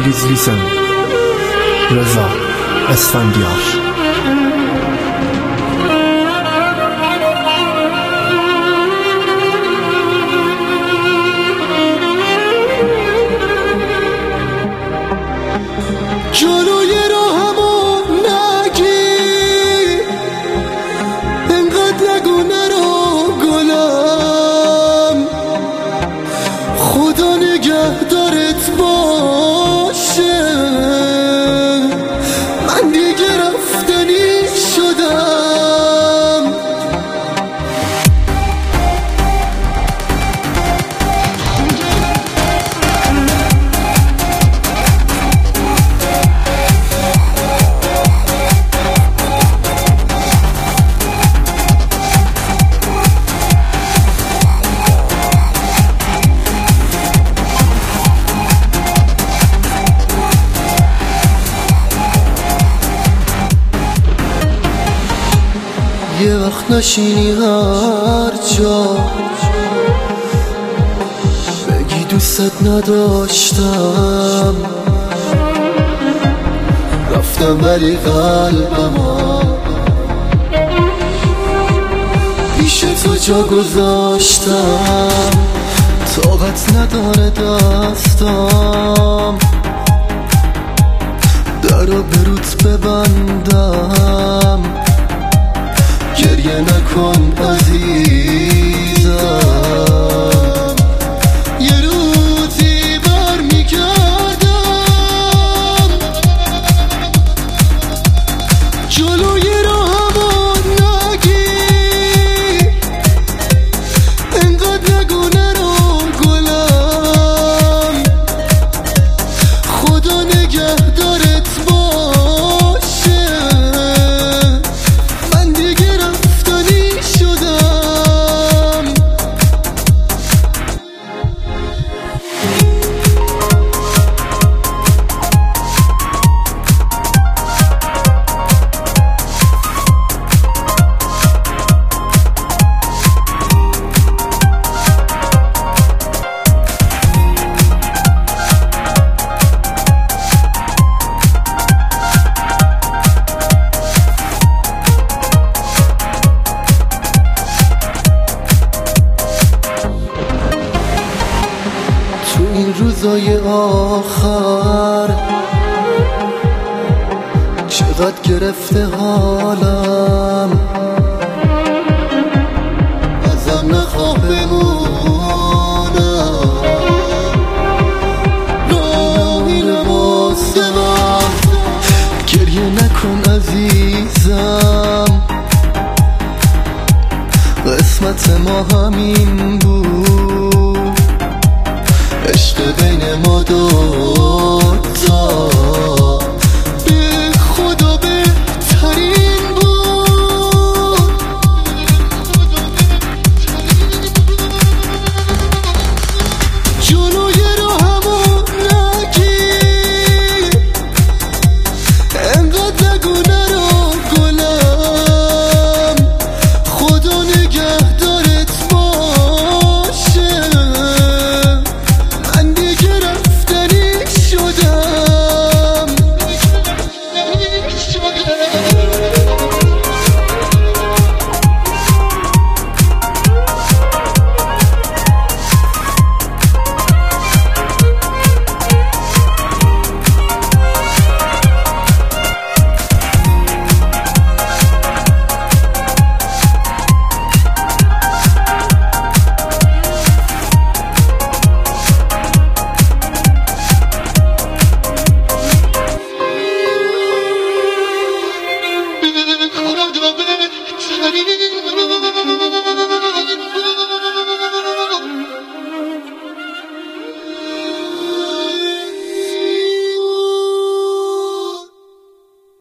انگلیزلیسم رضا اسفندیار. جلوی راهمو نگی، انقدر نگو نرو گلم، خدا نگهدارت باشه، من دیگه رفتنی شدم. یه وقت نشینی هر جا بگی دوستت نداشتم، رفتم ولی قلبمو پیش تو جا گذاشتم، طاقت نداره دستم درو به روت ببندم. گریه نکن عزیزم، یه روزی بر میگردم، جلوی راهمو نگی، انقدر نگو نرو گلم، خدا نگهدارت باشه، من دیگه رفتنی شدم. تو این روزای آخر چقدر گرفته حالم، ازم نخواه بمونم، راهی نماسته من، گریه نکن عزیزم، قسمت ما همین بود، عشق بین ما دو